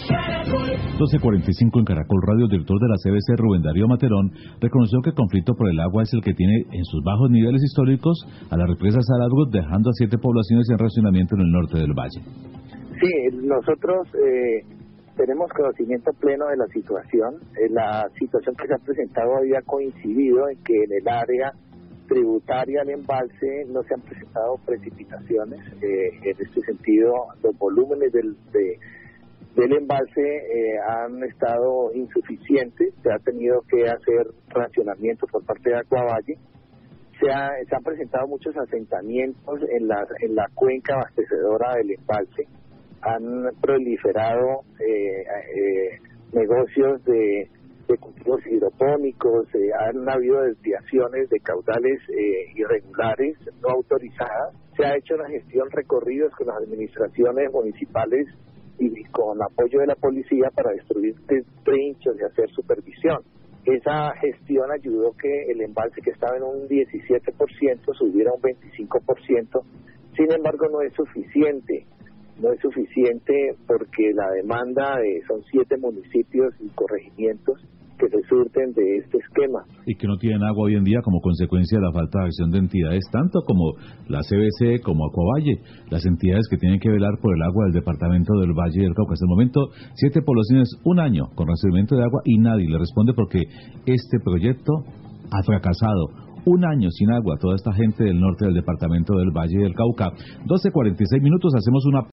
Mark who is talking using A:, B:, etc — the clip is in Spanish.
A: 12:45 en Caracol Radio. El director de la CBC, Rubén Darío Materón, reconoció que el conflicto por el agua es el que tiene en sus bajos niveles históricos a la represa Sarasgos, dejando a 7 poblaciones en racionamiento en el norte del valle.
B: Sí, nosotros tenemos conocimiento pleno de la situación. La situación que se ha presentado había coincidido en que en el área tributaria al embalse no se han presentado precipitaciones. En este sentido, los volúmenes del embalse han estado insuficientes. Se ha tenido que hacer racionamiento por parte de Acuavalle. Se han presentado muchos asentamientos en la cuenca abastecedora del embalse. Han proliferado negocios de cultivos hidropónicos, han habido desviaciones de caudales irregulares, no autorizadas. Se ha hecho una gestión, recorridos con las administraciones municipales y con apoyo de la policía para destruir trinchos y hacer supervisión. Esa gestión ayudó que el embalse, que estaba en un 17%, subiera a un 25%. Sin embargo, no es suficiente. No es suficiente porque la demanda son 7 municipios y corregimientos que se surten de este esquema.
A: Y que no tienen agua hoy en día como consecuencia de la falta de acción de entidades, tanto como la CBC como Acuavalle, las entidades que tienen que velar por el agua del departamento del Valle del Cauca. Hasta el momento, 7 poblaciones, un año con recibimiento de agua y nadie le responde porque este proyecto ha fracasado. Un año sin agua, toda esta gente del norte del departamento del Valle del Cauca. 12:46, hacemos una